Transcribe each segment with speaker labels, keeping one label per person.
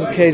Speaker 1: Okay,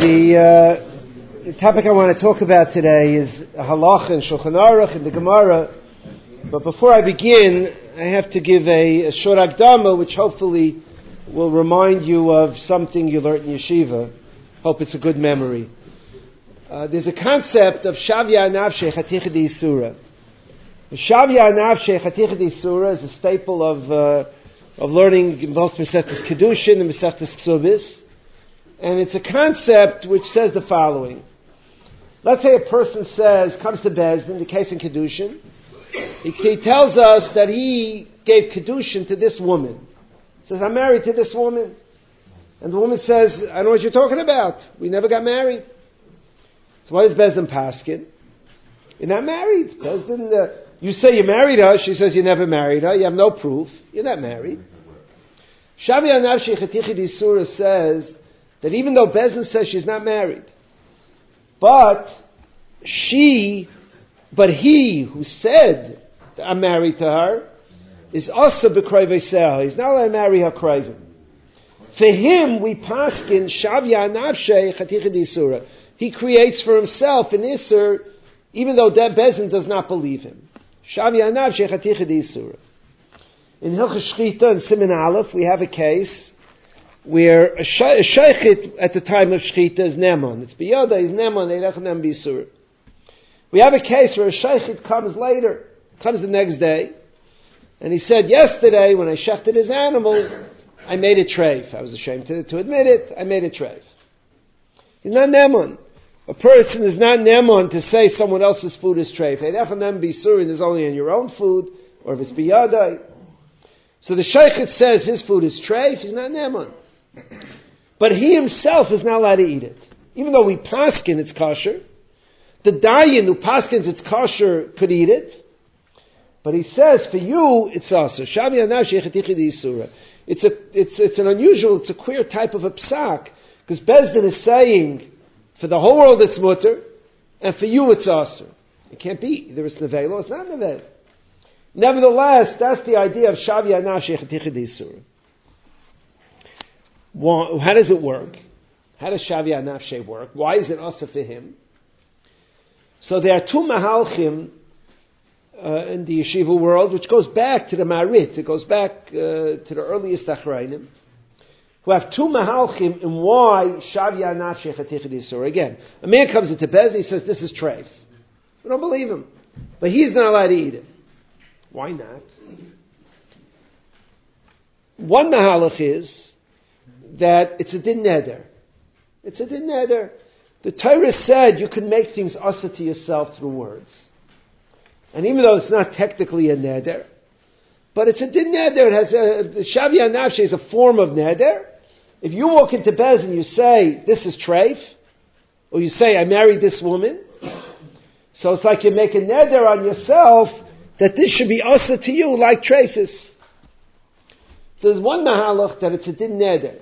Speaker 1: the topic I want to talk about today is halacha and Shulchan Aruch and the Gemara. But before I begin, I have to give a short akdama, which hopefully will remind you of something you learned in yeshiva. Hope it's a good memory. There's a concept of Shavya Nafshe Chaticha D'Isura. Shavya Nafshe Chaticha D'Isura is a staple of learning in both Masechtas Kedushin and Masechtas Ksubis. And it's a concept which says the following. Let's say a person comes to Bezdin, the case in Kedushin. He tells us that he gave Kedushin to this woman. He says, I'm married to this woman. And the woman says, I don't know what you're talking about. We never got married. So what is Bezdin paskin? You're not married. Bezdin, you say you married her. She says you never married her. You have no proof. You're not married. Shavya Nafshi Chaticha D'Isura says that even though Bezdin says she's not married, but he who said that I'm married to her is also b'krayvei seha. He's not allowed to marry her krayvim. For him, we paskin Shavya Nafshe Chaticha D'Isura. He creates for himself an Isser, even though Bezdin does not believe him. Shavya Nafshe Chaticha D'Isura. In Hilchos Shchita and Siman Aleph, we have a case where a shaychit at the time of Shchita is Neman. It's Biyada, he's Neman, Eilech B'Isura. We have a case where a shaychit comes the next day, and he said, yesterday when I shechted his animal, I made a treif. I was ashamed to admit it, I made a treif. He's not Neman. A person is not Neman to say someone else's food is treif. Eilech B'Isura is only on your own food, or if it's Biyada. So the shaychit says his food is treif, he's not Neman. But he himself is not allowed to eat it. Even though we paskin it's kosher, the dayan who paskins it's kosher could eat it, but he says for you it's also Shavya Nafshe Chaticha D'Isura. It's an unusual, it's a queer type of a psak, because Bezdin is saying for the whole world it's mutter, and for you it's also. It can't be either it's nevela or it's not nevela. Nevertheless, that's the idea of Shavya Nafshe Chaticha D'Isura. How does it work? How does Shavya Nafshe work? Why is it also for him? So there are two mahalchim in the yeshiva world, which goes back to the Marit. It goes back to the earliest Achrayim, who have two mahalchim in why Shavya Nafshe Chaticha D'Isura. Again, a man comes into Bezdin, he says, this is treif. We don't believe him. But he's not allowed to eat it. Why not? One mahalach is that it's a din neder. It's a din neder. The Torah said you can make things asa to yourself through words. And even though it's not technically a neder, but it's a din neder. It has Shavya Nafshe is a form of neder. If you walk into Bezdin and you say, this is treif, or you say, I married this woman, so it's like you make a neder on yourself that this should be asa to you like treifis. So there's one mahalach that it's a din neder.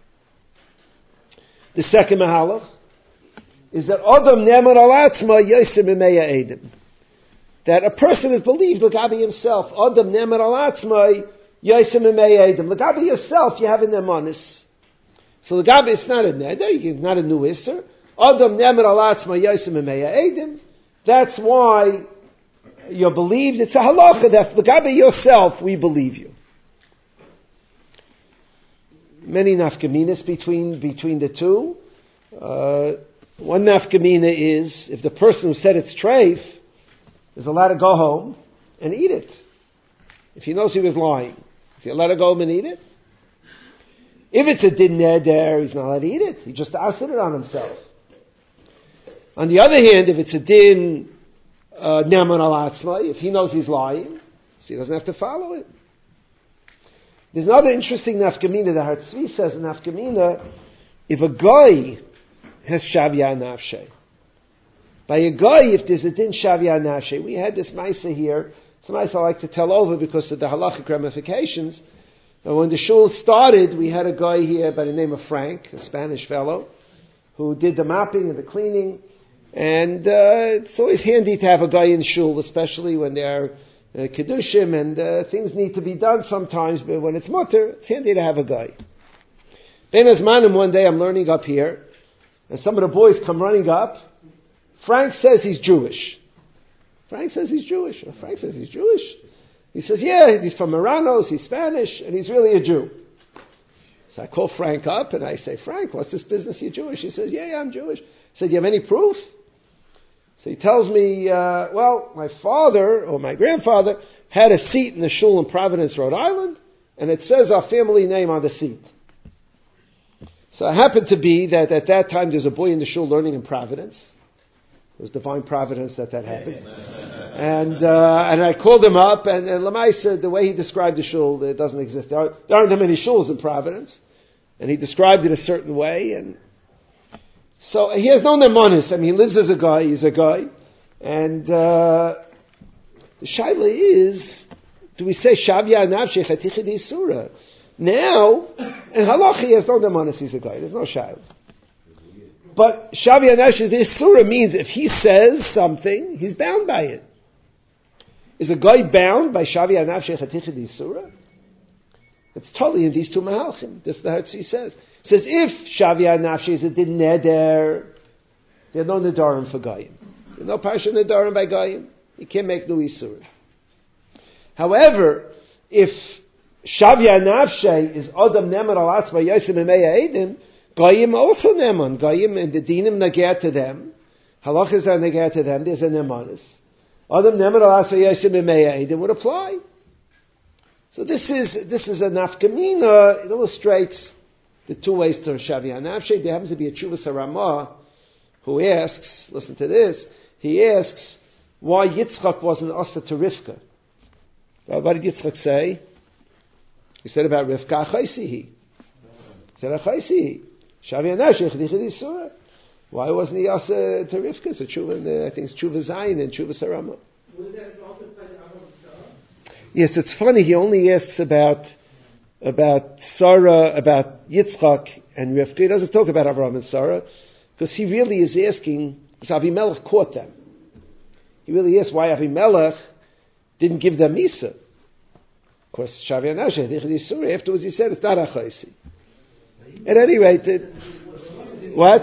Speaker 1: The second mahalach is that Adam Neman Al Atzma Yosem B'Meya Edim. That a person is believed L'gabi himself. Adam Neman Al Atzma Yosem B'Meya Edim. L'gabi yourself, you have a nemanis. So L'gabi it's not a neder, it's not a new isser. Adam Neman Al Atzma Yosem B'Meya Edim. That's why you're believed. It's a halacha that L'gabi yourself, we believe you. Many nafkaminas between the two. One nafkamina is if the person who said it's treif is allowed to go home and eat it. If he knows he was lying, is he allowed to go home and eat it? If it's a din neder, he's not allowed to eat it. He just asked it on himself. On the other hand, if it's a din neman al atzma, if he knows he's lying, so he doesn't have to follow it. There's another interesting nafkamina. The Har Tzvi says in nafkamina, if a guy has Shavya Nafshe, by a guy, if there's a din Shavya Nafshe, we had this Maisa here. It's a Maisa I like to tell over because of the halachic ramifications. But when the shul started, we had a guy here by the name of Frank, a Spanish fellow, who did the mopping and the cleaning. And it's always handy to have a guy in shul, especially when they're Keddushim and things need to be done sometimes, but when it's mutter, it's handy to have a guy. Ben Azmanim, one day I'm learning up here, and some of the boys come running up. Frank says he's Jewish. Frank says he's Jewish. He says, yeah, he's from Marranos, he's Spanish, and he's really a Jew. So I call Frank up and I say, Frank, what's this business? You're Jewish? He says, yeah, I'm Jewish. I said, do you have any proof? So he tells me, well, my father or my grandfather had a seat in the shul in Providence, Rhode Island, and it says our family name on the seat. So it happened to be that at that time there's a boy in the shul learning in Providence. It was divine providence that happened. And I called him up, and Lamai said the way he described the shul, it doesn't exist. There aren't that many shuls in Providence. And he described it a certain way. And so he has no nemanis. I mean, he lives as a guy. He's a guy. And the shaila is, do we say Shavya Nafsheh Chaticha D'Isura? Now, in halacha he has no nemanis. He's a guy. There's no shaila. But Shavya Nafsheh D'Isura means if he says something, he's bound by it. Is a guy bound by Shavya Nafsheh Chaticha D'Isura? It's totally in these two mahalchim. This is the Hartzi says. It says if Shavya Nafsheh is a din neder, there are no nedarim for Goyim. There's no parsha nedarim by Goyim. You can't make no Isur. However, if Shavya Nafsheh is Adam Neman al Atzma Yosem Emeya Edim, Goyim also Neman. Goyim and the dinim nager to them. Halachas are nager to them. There's a nemanis. Adam Neman al Atzma Yosem Emeya Edim would apply. So this is a nafkamina. It illustrates the two ways to Shavya Nafsheh. There happens to be a Chuvas Ramah who asks, listen to this, he asks why Yitzchak wasn't Asa to Rivka. What did Yitzchak say? He said about Rivka, Achaisihi. He said, Achaisihi. Shavya Nafsheh, Chadichid Yisura. Why wasn't he Asa to Rivka? It's a Chuvah, I think it's Chuvah Zayin and Chuvah Ramah. Yes, it's funny. He only asks about Sarah, about Yitzchak and Rivka. He doesn't talk about Avraham and Sarah because he really is asking. Because Avimelech caught them. He really asks why Avimelech didn't give them Misa. Of course, Shavya Nafsheh Yisura. Afterwards, he said it's not Achaisi. At any rate, what?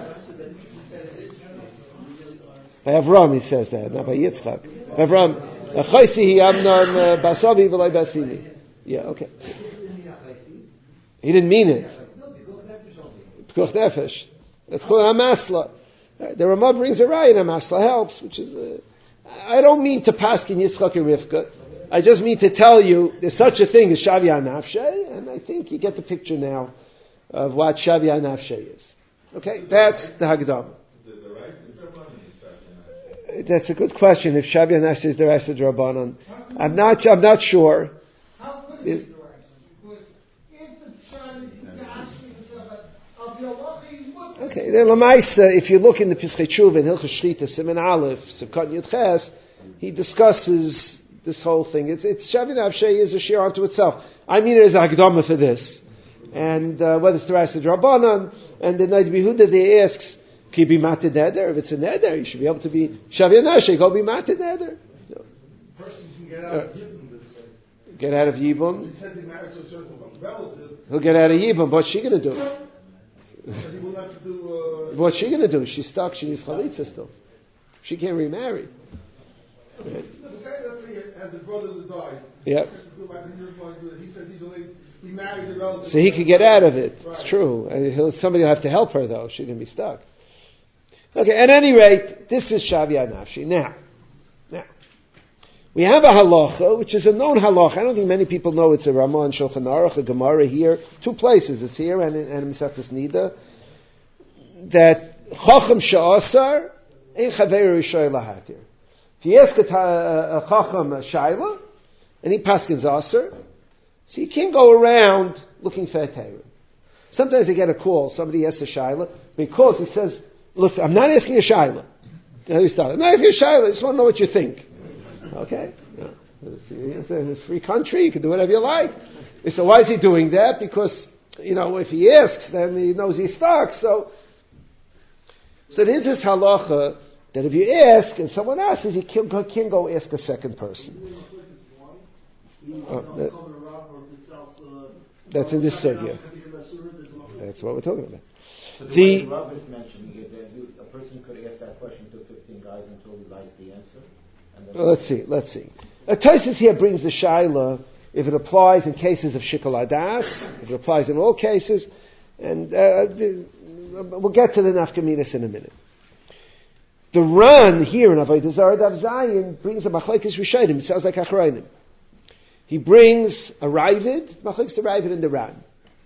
Speaker 1: By Avraham he says that, not by Yitzchak. By Avraham. Amnon Basavi v'loi Basini. Yeah, okay. He didn't mean it. Pikuch Nefesh. That's called Amasla. The Ramah brings a raya, and Amasla helps, which is. I don't mean to paskin Yitzchak and Rivka. I just mean to tell you there's such a thing as Shavya Nafsheh, and I think you get the picture now of what Shavya Nafsheh is. Okay, that's the Haggadah. That's a good question. If Shavya Nafsheh is the rest of the Rabbanon, I'm not sure.
Speaker 2: How could it be the rest? Because if the son is asking of your law, okay.
Speaker 1: Then Lamaisa, if you look in the Pischei Tshuva in Hilchos Shchita Siman Aleph, Sukkot Yud Ches, he discusses this whole thing. It's Shavya Nafsheh is a shir unto itself. I mean it as a Hagdama for this, and whether it's the rest of the Rabbanon, and the Noda B'Yehuda they asks. Can you be mated neder? If it's a neder, you should be able to be Shavya Nafsheh. Go be mated neder.
Speaker 3: Person can get out of Yibum this way.
Speaker 1: Get out of Yibum.
Speaker 3: He said he married to a certain relative.
Speaker 1: He'll get out of Yibum. What's she going to do?
Speaker 3: He will have to do.
Speaker 1: What's she going to do? She's stuck. She needs chalitza still. She can't remarry.
Speaker 3: The guy that has a brother that died.
Speaker 1: Yep.
Speaker 3: He said he married a relative.
Speaker 1: So he could get out of it.
Speaker 3: Right.
Speaker 1: It's true. Somebody will have to help her though. She's going to be stuck. Okay, at any rate, this is Shavya Nafsheh. Now, we have a halacha, which is a known halacha. I don't think many people know it's a Ramah and Shulchan Aruch, a Gemara here. Two places, it's here and in Masechtas Nida, that Chacham Sha'asar, Ein Chaver Rishoy Lahatir. If you ask a Chacham a Shaila, and he paskins Asar, so you can't go around looking for a Torah. Sometimes I get a call, somebody asks a Shaila, because he says, listen, I'm not asking a Shaila. I'm not asking a Shaila, I just want to know what you think. Okay? No. It's a free country, you can do whatever you like. So why is he doing that? Because, if he asks, then he knows he's stuck. So there's this halacha that if you ask and someone asks, you can't go ask a second person. That's in this sugya. That's what we're talking about.
Speaker 4: So the way Rav is mentioning it, that a person could ask that question to 15 guys until he likes the answer. And then
Speaker 1: Let's see. Tosfos here brings the shaila if it applies in cases of shikol hadas, if it applies in all cases, and we'll get to the nafkaminas in a minute. The Ran here in Avodah Zarah Daf Zayin brings a machlekes rishonim. It sounds like achronim. He brings a Ravid, machlekes the Ravid and the Ran.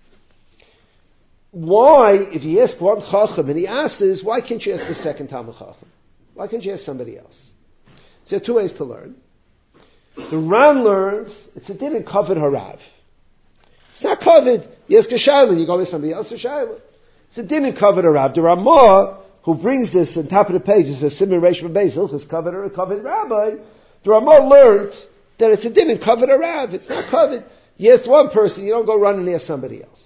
Speaker 1: Why, if you ask one chacham and he asks, why can't you ask the second Talmud chacham? Why can't you ask somebody else? So there are two ways to learn. The Ran learns it's a din in kavod harav. It's not kavod. You ask a shayla, you go with somebody else a shayla. It's a din in kavod harav. The Ramah, who brings this on top of the page, is a Simon Reish from Basil, this kavod rabbi. The Ramah learned that it's a din in kavod harav. It's not kavod. You ask one person, you don't go run and ask somebody else.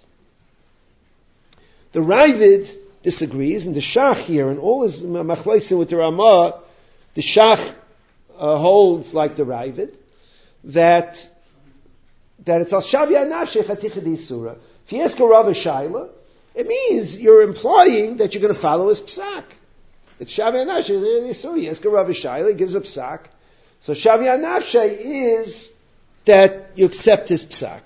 Speaker 1: The Ravid disagrees, and the Shach here, and all his machlokes with the Ramah, the Shach holds like the Ravid, that it's al shavya nafshei chaticha d'isura. If you ask a Rav a shayla, it means you're implying that you're going to follow his psak. It's shavya nafshei d'isura. You ask a Rav a shayla, he gives a psak. So shavya nafshei is that you accept his psak.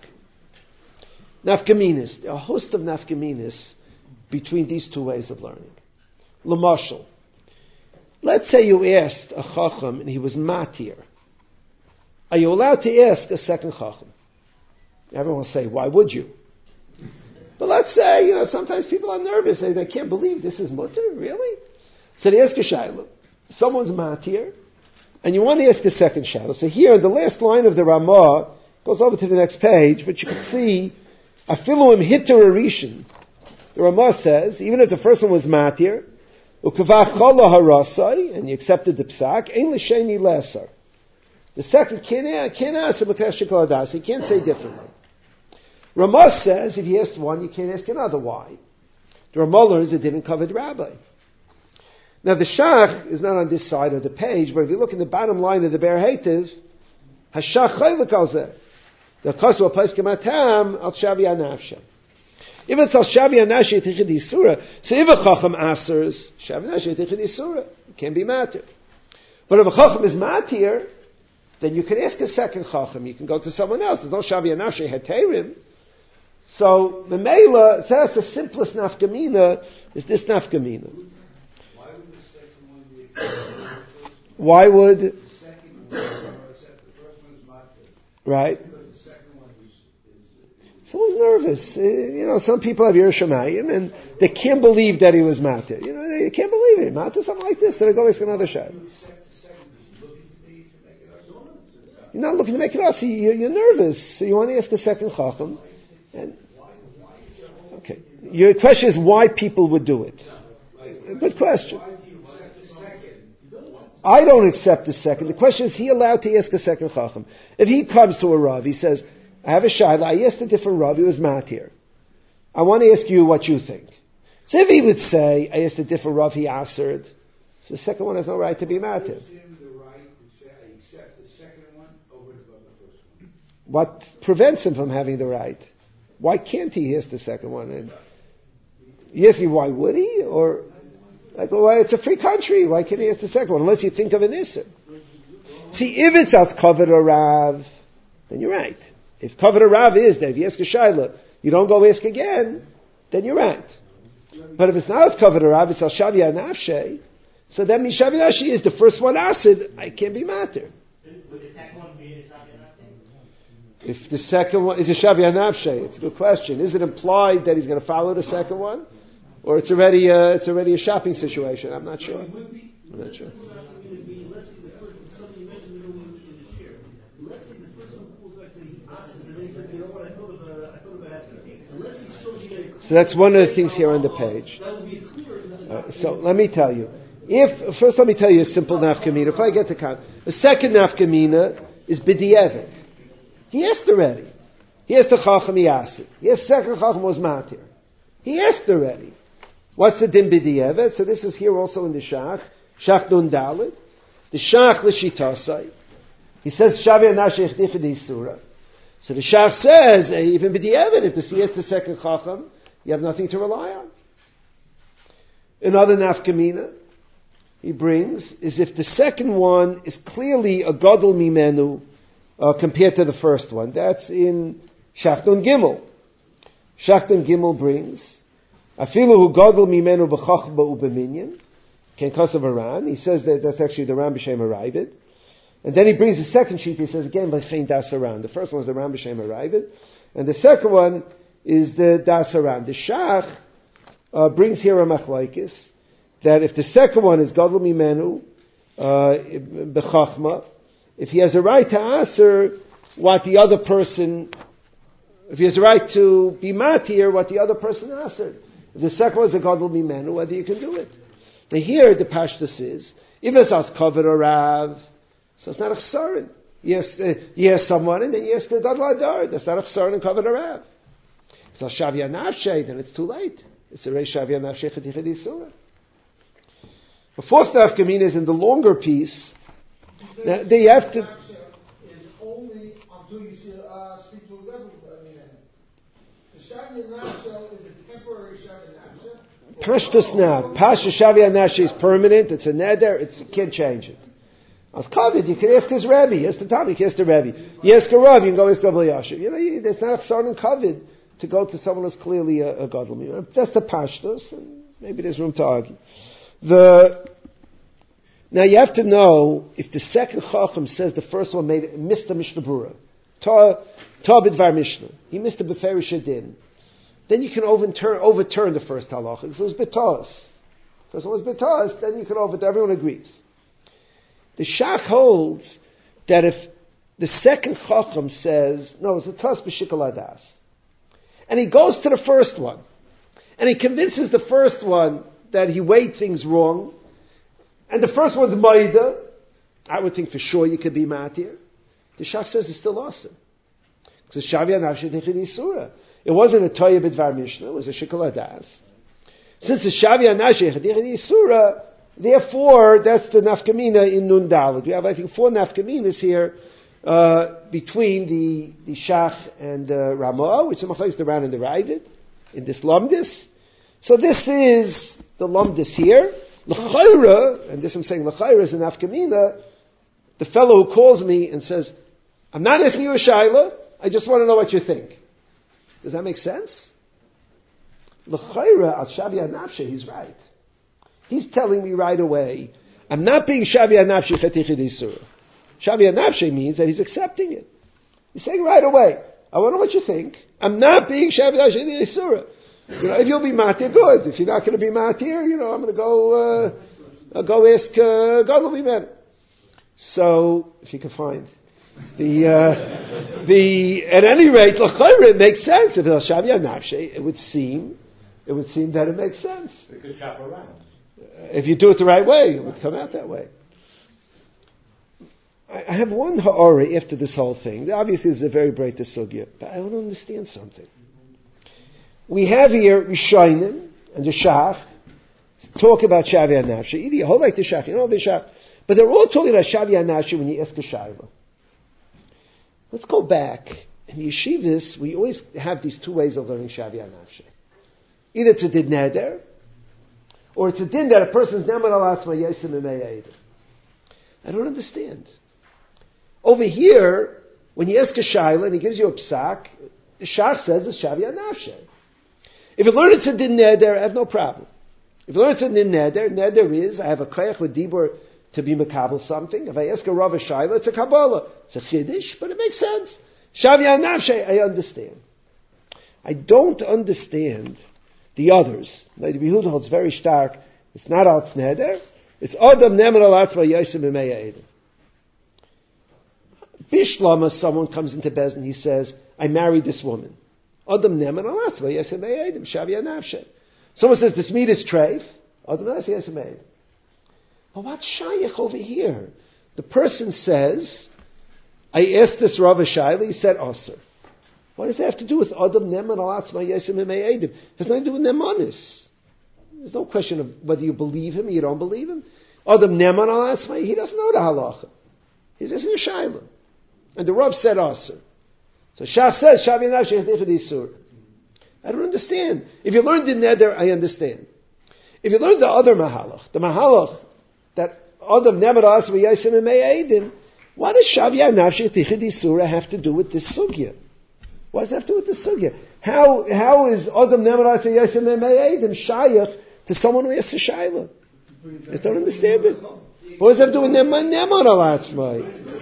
Speaker 1: Nafkaminas, a host of nafkaminas between these two ways of learning. L'mashal, let's say you asked a chacham and he was matir. Are you allowed to ask a second chacham? Everyone will say, why would you? But let's say, sometimes people are nervous. They can't believe this is mutter, really? So they ask a shayla. Someone's matir, and you want to ask a second shayla. So here, the last line of the Ramah goes over to the next page, but you can see, afilu im hitter arishin. The Ramah says, even if the first one was matir, ukavach chola harasai, and you accepted the psak, ein l'sheni lesar. The second can't ask him a shikol hadas. He can't say differently. Ramah says, if you asked one, you can't ask another. Why? The Ramah learns it didn't cover the rabbi. Now the Shach is not on this side of the page, but if you look in the bottom line of the Ber Heitev, Hashach chaylik al zeh. The kasu apeskim atam al shavya nafsha. If it's al shavya nafsha tichid isura, so if a chacham asers shavya nafsha tichid isura, it can be matir. But if a chacham is matir, then you can ask a second chacham. You can go to someone else. There's no shavya nafsha heterim. So the Mela, it says the simplest nafkamina is this nafkamina.
Speaker 3: Why would the second one be accepted?
Speaker 1: Why would
Speaker 3: The second one accept the first one is matir.
Speaker 1: Right?
Speaker 3: Because the second one is
Speaker 1: Someone's nervous. Some people have Yerushalayim and they can't believe that he was matir. They can't believe it. Matir, something like this. So they go ask another shayla. You're not looking to make it up. So you're nervous. So you want to ask a second chacham. And okay, your question is why people would do it. Good question. I don't accept the second. The question is, he allowed to ask a second chacham? If he comes to a Rav, he says, I have a shayla, I asked a different Rav, he was matir. I want to ask you what you think. So if he would say, I asked a different Rav, he answered, so the second one has no right to be matir. What prevents him from having the right? Why can't he ask the second one? And yes, why would he? Or it's a free country. Why can't he ask the second one? Unless you think of an issur. See, if it's as kavod harav, then you're right. If kavod harav is that if you ask a shayla, you don't go ask again, then you're right. But if it's not as kavod harav, it's al shavya nafshei. So that means shavya nafshei is the first one acid. I can't be matir.
Speaker 5: Would the second one be a shavya nafshei?
Speaker 1: If the second one is a shavya nafshei, it's a good question. Is it implied that he's going to follow the second one, or it's already a shopping situation? I'm not sure. So that's one of the things here on the page. So let me tell you. First let me tell you a simple nafkamina. If I get the count, the second nafkamina is b'di'evet. He asked already. He asked the chacham, he asked it. He asked the second chacham was matir. He asked already. What's the din b'di'evet? So this is here also in the Shach Nun Dalet. The Shach l'shitasai. He says shavya nafshei ch'ticha d'isura. So the Shach says even b'di'evet, if he asked the second chacham, you have nothing to rely on. Another nafkamina he brings is if the second one is clearly a gadol mimenu compared to the first one. That's in Shafton Gimel. Shafton Gimel brings afilu hu gadol mimenu b'chachma u'b'minyan ken kasav aran. He says that that's actually the Ram B'Shem Aravid. And then he brings the second sheet. He says again v'chein das aran. The first one is the Ram B'Shem Aravid, and the second one is the das aran. The Shach brings here a machlokes that if the second one is gadol mimenu b'chachma, if he has a right to answer what the other person, if he has a right to be matir what the other person answered, if the second one is a gadol mimenu, whether you can do it. Now here the pashtus is if it's as covered or rav, so it's not a chsaron. You ask someone and then you ask the gadol adar. That's not a chsaron and covered or rav. It's a shavya nafshe, then it's too late. It's a rei shavya nafshe chetichad yisura. The fourth nafkamina is in the longer piece. Now, they have to.
Speaker 2: Is only until you speak to a level. The shavya nafshe is a temporary shavya nafshe.
Speaker 1: Pashtus now. Pasha shavya nafshe is permanent. It's a neder. You can't change it. As covered, you can ask his rabbi. Yes, the Tom, you can ask the rabbi. You ask a rav, you can go ask Rabbi Yashiv. There's not a chsaron and covered to go to someone who's clearly a gadol mimenu. That's the pashtus, and maybe there's room to argue. Now you have to know if the second chacham says the first one missed the Mishnah Berurah, ta b'dvar Mishnah, he missed the beferish din, then you can overturn the first halacha because it was betas. First one was betas, then you can overturn. Everyone agrees. The Shach holds that if the second chacham says no, it's a tas b'shikol adas, and he goes to the first one, and he convinces the first one that he weighed things wrong, and the first one's maida, I would think for sure you could be matir. The Shach says it's still awesome. It's a shavya nafshe techid yisura. It wasn't a toya b'dvar Mishnah, it was a shikol adas. Since it's shavya nafshe techid yisura, therefore that's the nafkamina in Nun Daled. We have, I think, 4 nafkaminas here between the Shach and Ramah, which is the Ran and the Ravid in this Lamdis. So this is the Lamdis here. L'chayra, and this I'm saying l'chayra is an nafkamina, the fellow who calls me and says, I'm not asking you a shayla, I just want to know what you think. Does that make sense? L'chayra al shavya nafshe, he's right. He's telling me right away, I'm not being shavya nafshe chetichid yisura. Shavya nafshe means that he's accepting it. He's saying right away, I want to know what you think. I'm not being shavya nafshe yisura. If you'll be matir, good. If you're not going to be matir, I'm going to go. I'll go ask God will be better. So, if you can find at any rate, l'chayra, it makes sense. If it's shavya nafshe, it would seem that it makes sense.
Speaker 4: You could shop around.
Speaker 1: If you do it the right way, it would come out that way. I have one ha'ara after this whole thing. Obviously, this is a very bright sugya, but I don't understand something. We have here Rishonim and the Shach talk about Shavya Nafshe. Either you hold like the Shach, the Shach, but they're all talking about Shavya Nafshe when you ask a Shayla. Let's go back. In the yeshivas, we always have these 2 ways of learning Shavya Nafshe. Either it's a din neder, or it's a din that a person's neman al atzma yesim imei. I don't understand. Over here, when you ask a Shayla and he gives you a psak, the Shach says it's Shavya Nafshe. If you learn it's a din neder, I have no problem. If you learn it's a din neder is, I have a koyach with dibur to be makabel something. If I ask a Rav a shayla, it's a Kabbalah. It's a chiddush, but it makes sense. Shavya nafshe, I understand. I don't understand the others. The Yehuda holds very stark. It's not al neder. It's adam nemer al atzva yosem b'mei edom. Bishlama, someone comes into Bezdin, he says, I married this woman. Adam neman alatzva yesem edim shavya nafshe. Someone says this meat is treif. Adam neman yesem edim. But what's shayach over here? The person says, I asked this Rav Shayla. He said aser. What does that have to do with Adam neman alatzva yesem edim? It has nothing to do with nemanis. There's no question of whether you believe him or you don't believe him. Adam neman alatzva. He doesn't know the halacha. He's asking a shayla, and the Rav said aser. So Shach says, Shavya nafshe chetichid yisura. I don't understand. If you learned in neder, I understand. If you learn the other mahalach, that Adam never asked for Yaisim and Me'edim, what does Shavya Nafshich Tichid Isura have to do with this sugya? What does it have to do with this sugya? How is Adam never asked for Yaisim and Me'edim shayach to someone who has a shayla? I don't understand it. What does that have to do with Nemar Alatzmai?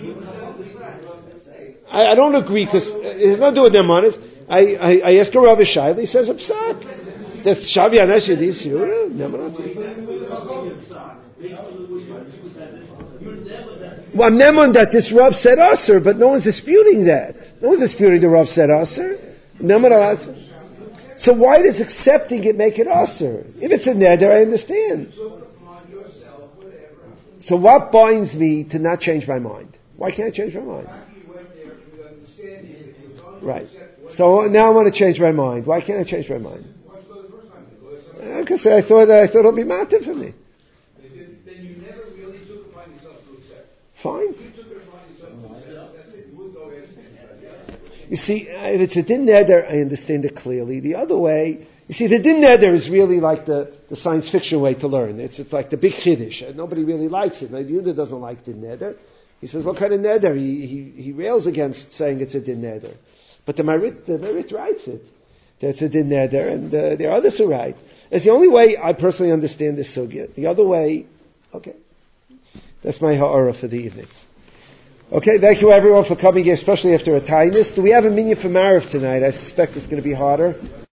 Speaker 1: I don't agree, because it has nothing to do with Nemanis. I asked a Rav Shayla, he says, Psak. That's Shavya Nafshich Isura, Nemar Well, I'm nemon that this Rav said Aser, but no one's disputing that. No one's disputing the Rav said Aser. So why does accepting it make it Aser? If it's a neder, I understand. So what binds me to not change my mind? Why can't I change my mind? Right. So now I want to change my mind. Why can't I change my mind? Because I thought it'll be matter for me. Fine. You see, if it's a din neder, I understand it clearly. The other way, you see, the din neder is really like the science fiction way to learn. It's like the big chiddush. Nobody really likes it. Now, Yehuda doesn't like din neder. He says, what kind of neder? He rails against saying it's a din neder. But the Marit writes it. That's a din neder, and there are others who write. It's the only way I personally understand this sugya. The other way, okay. That's my ha'ara for the evening. Okay, thank you everyone for coming here, especially after a tightness. Do we have a minyan for Mariv tonight? I suspect it's going to be harder.